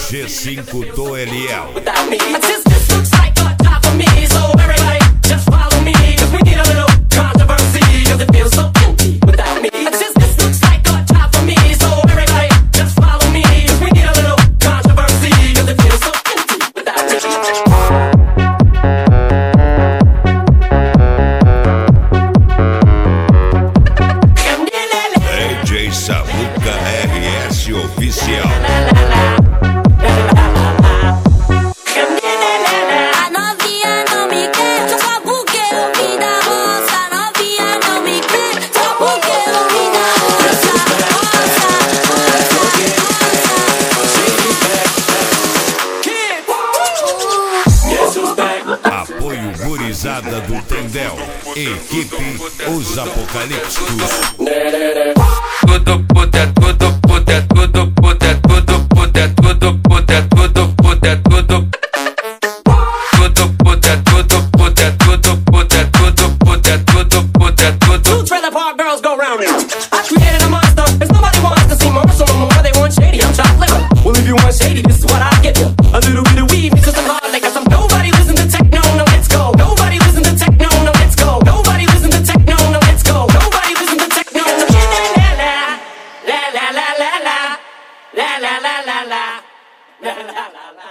G5 do Eliel. DJ Samuca RS Oficial. A novinha não me quer, só porque eu vim da roça. A novinha não me quer, só porque eu vim da roça. Apoio gurizada do Tendel. Equipe Os Apocalípticos. Tudo puta, tudo puta, tudo puta, tudo puta, tudo puta, tudo puta, tudo. Tudo puta, tudo puta, tudo puta, tudo puta, tudo puta, tudo. Two trailer park girls go round it. I created a monster, cause nobody wants to see more. So no more they want shady, I'm chopped liver. Well if you want shady, this is what I give you. A little bit of weed, mixed with some hard liquor. Some nobody listen to techno, no let's go. Nobody listen to techno, no let's go. Nobody listen to techno, no let's go. Nobody listen to techno, no la la la la la la la la la la la la la la la la.